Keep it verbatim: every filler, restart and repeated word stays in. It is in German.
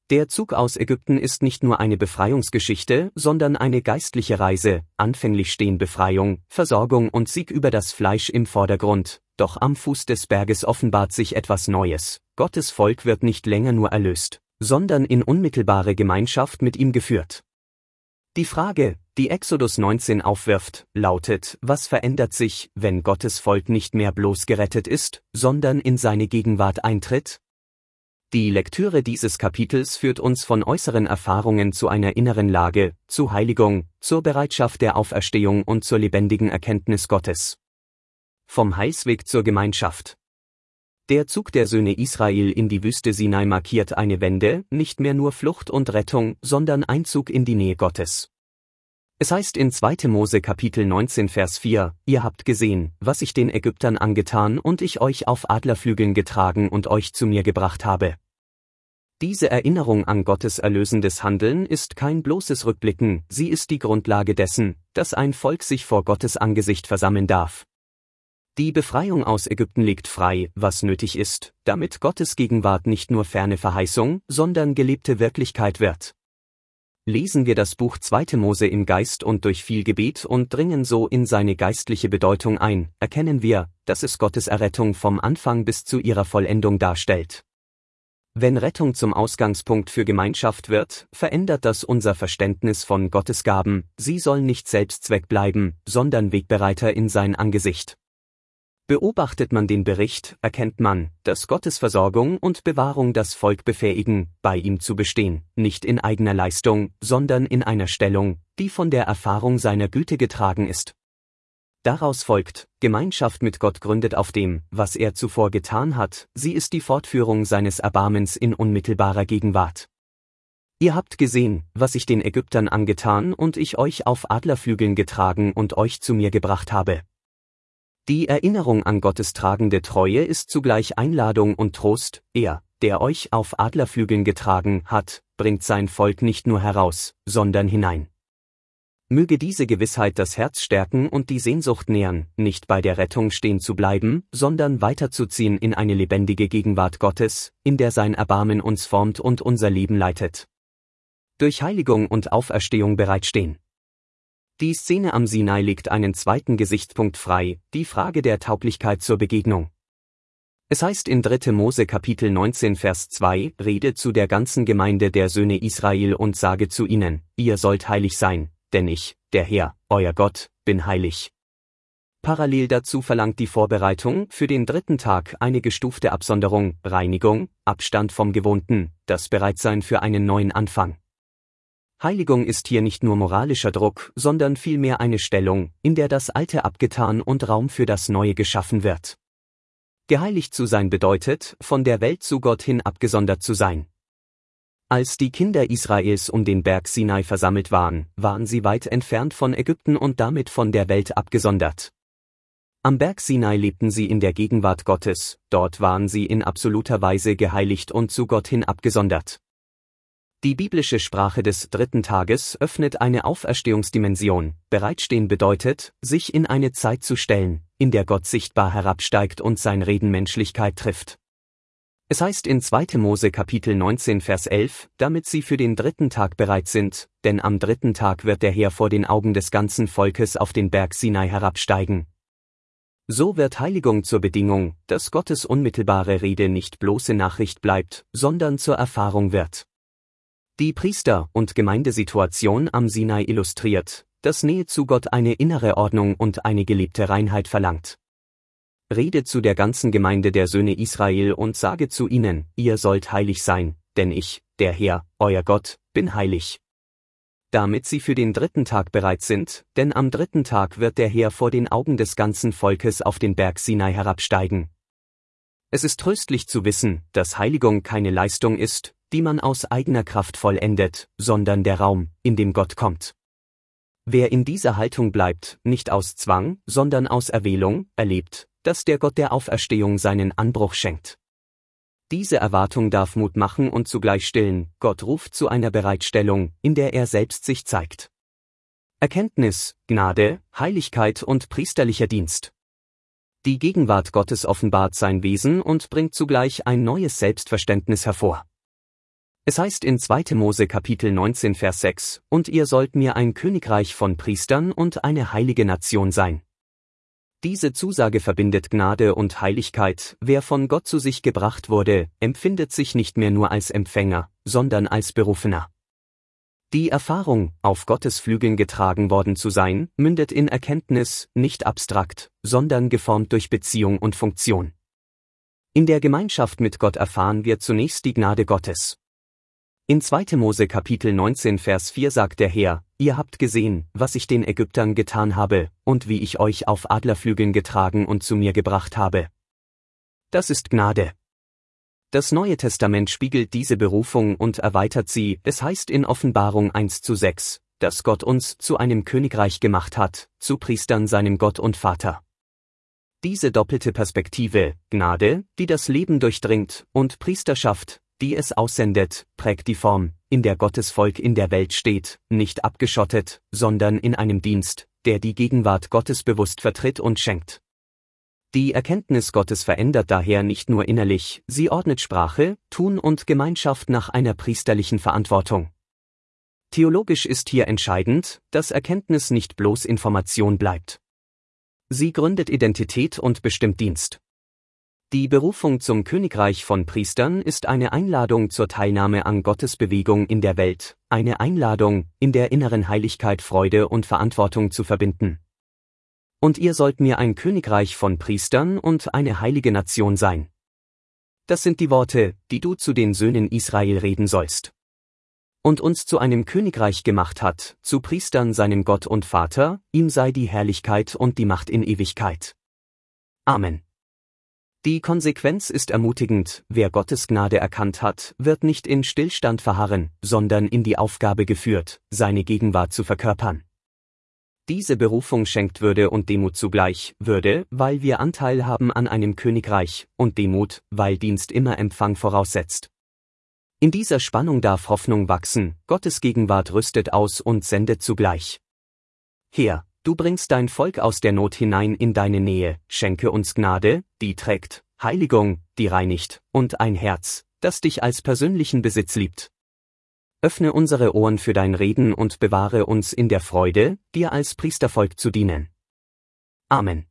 Der Zug aus Ägypten ist nicht nur eine Befreiungsgeschichte, sondern eine geistliche Reise. Anfänglich stehen Befreiung, Versorgung und Sieg über das Fleisch im Vordergrund, doch am Fuß des Berges offenbart sich etwas Neues. Gottes Volk wird nicht länger nur erlöst, sondern in unmittelbare Gemeinschaft mit ihm geführt. Die Frage, die Exodus neunzehn aufwirft, lautet: Was verändert sich, wenn Gottes Volk nicht mehr bloß gerettet ist, sondern in seine Gegenwart eintritt? Die Lektüre dieses Kapitels führt uns von äußeren Erfahrungen zu einer inneren Lage, zu Heiligung, zur Bereitschaft der Auferstehung und zur lebendigen Erkenntnis Gottes. Vom Heilsweg zur Gemeinschaft. Der Zug der Söhne Israel in die Wüste Sinai markiert eine Wende, nicht mehr nur Flucht und Rettung, sondern Einzug in die Nähe Gottes. Es heißt in zweiter Mose Kapitel neunzehn Vers vier, Ihr habt gesehen, was ich den Ägyptern angetan und ich euch auf Adlerflügeln getragen und euch zu mir gebracht habe. Diese Erinnerung an Gottes erlösendes Handeln ist kein bloßes Rückblicken, sie ist die Grundlage dessen, dass ein Volk sich vor Gottes Angesicht versammeln darf. Die Befreiung aus Ägypten legt frei, was nötig ist, damit Gottes Gegenwart nicht nur ferne Verheißung, sondern gelebte Wirklichkeit wird. Lesen wir das Buch zweiter Mose im Geist und durch viel Gebet und dringen so in seine geistliche Bedeutung ein, erkennen wir, dass es Gottes Errettung vom Anfang bis zu ihrer Vollendung darstellt. Wenn Rettung zum Ausgangspunkt für Gemeinschaft wird, verändert das unser Verständnis von Gottes Gaben, sie sollen nicht Selbstzweck bleiben, sondern Wegbereiter in sein Angesicht. Beobachtet man den Bericht, erkennt man, dass Gottes Versorgung und Bewahrung das Volk befähigen, bei ihm zu bestehen, nicht in eigener Leistung, sondern in einer Stellung, die von der Erfahrung seiner Güte getragen ist. Daraus folgt, Gemeinschaft mit Gott gründet auf dem, was er zuvor getan hat, sie ist die Fortführung seines Erbarmens in unmittelbarer Gegenwart. Ihr habt gesehen, was ich den Ägyptern angetan und ich euch auf Adlerflügeln getragen und euch zu mir gebracht habe. Die Erinnerung an Gottes tragende Treue ist zugleich Einladung und Trost. Er, der euch auf Adlerflügeln getragen hat, bringt sein Volk nicht nur heraus, sondern hinein. Möge diese Gewissheit das Herz stärken und die Sehnsucht nähren, nicht bei der Rettung stehen zu bleiben, sondern weiterzuziehen in eine lebendige Gegenwart Gottes, in der sein Erbarmen uns formt und unser Leben leitet. Durch Heiligung und Auferstehung bereitstehen. Die Szene am Sinai legt einen zweiten Gesichtspunkt frei, die Frage der Tauglichkeit zur Begegnung. Es heißt in dritter Mose Kapitel neunzehn Vers zwei, Rede zu der ganzen Gemeinde der Söhne Israel und sage zu ihnen, ihr sollt heilig sein, denn ich, der Herr, euer Gott, bin heilig. Parallel dazu verlangt die Vorbereitung für den dritten Tag eine gestufte Absonderung, Reinigung, Abstand vom Gewohnten, das Bereitsein für einen neuen Anfang. Heiligung ist hier nicht nur moralischer Druck, sondern vielmehr eine Stellung, in der das Alte abgetan und Raum für das Neue geschaffen wird. Geheiligt zu sein bedeutet, von der Welt zu Gott hin abgesondert zu sein. Als die Kinder Israels um den Berg Sinai versammelt waren, waren sie weit entfernt von Ägypten und damit von der Welt abgesondert. Am Berg Sinai lebten sie in der Gegenwart Gottes, dort waren sie in absoluter Weise geheiligt und zu Gott hin abgesondert. Die biblische Sprache des dritten Tages öffnet eine Auferstehungsdimension. Bereitstehen bedeutet, sich in eine Zeit zu stellen, in der Gott sichtbar herabsteigt und sein Reden Menschlichkeit trifft. Es heißt in zweiter Mose Kapitel neunzehn Vers elf, damit sie für den dritten Tag bereit sind, denn am dritten Tag wird der Herr vor den Augen des ganzen Volkes auf den Berg Sinai herabsteigen. So wird Heiligung zur Bedingung, dass Gottes unmittelbare Rede nicht bloße Nachricht bleibt, sondern zur Erfahrung wird. Die Priester- und Gemeindesituation am Sinai illustriert, dass Nähe zu Gott eine innere Ordnung und eine gelebte Reinheit verlangt. Rede zu der ganzen Gemeinde der Söhne Israel und sage zu ihnen, ihr sollt heilig sein, denn ich, der Herr, euer Gott, bin heilig. Damit sie für den dritten Tag bereit sind, denn am dritten Tag wird der Herr vor den Augen des ganzen Volkes auf den Berg Sinai herabsteigen. Es ist tröstlich zu wissen, dass Heiligung keine Leistung ist, die man aus eigener Kraft vollendet, sondern der Raum, in dem Gott kommt. Wer in dieser Haltung bleibt, nicht aus Zwang, sondern aus Erwählung, erlebt, dass der Gott der Auferstehung seinen Anbruch schenkt. Diese Erwartung darf Mut machen und zugleich stillen, Gott ruft zu einer Bereitstellung, in der er selbst sich zeigt. Erkenntnis, Gnade, Heiligkeit und priesterlicher Dienst. Die Gegenwart Gottes offenbart sein Wesen und bringt zugleich ein neues Selbstverständnis hervor. Es heißt in zweiter Mose Kapitel neunzehn Vers sechs, und ihr sollt mir ein Königreich von Priestern und eine heilige Nation sein. Diese Zusage verbindet Gnade und Heiligkeit. Wer von Gott zu sich gebracht wurde, empfindet sich nicht mehr nur als Empfänger, sondern als Berufener. Die Erfahrung, auf Gottes Flügeln getragen worden zu sein, mündet in Erkenntnis, nicht abstrakt, sondern geformt durch Beziehung und Funktion. In der Gemeinschaft mit Gott erfahren wir zunächst die Gnade Gottes. In zweiter Mose Kapitel neunzehn Vers vier sagt der Herr: Ihr habt gesehen, was ich den Ägyptern getan habe, und wie ich euch auf Adlerflügeln getragen und zu mir gebracht habe. Das ist Gnade. Das Neue Testament spiegelt diese Berufung und erweitert sie. Es heißt in Offenbarung eins zu sechs, dass Gott uns zu einem Königreich gemacht hat, zu Priestern seinem Gott und Vater. Diese doppelte Perspektive, Gnade, die das Leben durchdringt, und Priesterschaft, die es aussendet, prägt die Form, in der Gottes Volk in der Welt steht, nicht abgeschottet, sondern in einem Dienst, der die Gegenwart Gottes bewusst vertritt und schenkt. Die Erkenntnis Gottes verändert daher nicht nur innerlich, sie ordnet Sprache, Tun und Gemeinschaft nach einer priesterlichen Verantwortung. Theologisch ist hier entscheidend, dass Erkenntnis nicht bloß Information bleibt. Sie gründet Identität und bestimmt Dienst. Die Berufung zum Königreich von Priestern ist eine Einladung zur Teilnahme an Gottes Bewegung in der Welt, eine Einladung, in der inneren Heiligkeit Freude und Verantwortung zu verbinden. Und ihr sollt mir ein Königreich von Priestern und eine heilige Nation sein. Das sind die Worte, die du zu den Söhnen Israel reden sollst. Und uns zu einem Königreich gemacht hat, zu Priestern seinem Gott und Vater, ihm sei die Herrlichkeit und die Macht in Ewigkeit. Amen. Die Konsequenz ist ermutigend: Wer Gottes Gnade erkannt hat, wird nicht in Stillstand verharren, sondern in die Aufgabe geführt, seine Gegenwart zu verkörpern. Diese Berufung schenkt Würde und Demut zugleich: Würde, weil wir Anteil haben an einem Königreich, und Demut, weil Dienst immer Empfang voraussetzt. In dieser Spannung darf Hoffnung wachsen: Gottes Gegenwart rüstet aus und sendet zugleich. Herr, du bringst dein Volk aus der Not hinein in deine Nähe, schenke uns Gnade, die trägt, Heiligung, die reinigt, und ein Herz, das dich als persönlichen Besitz liebt. Öffne unsere Ohren für dein Reden und bewahre uns in der Freude, dir als Priestervolk zu dienen. Amen.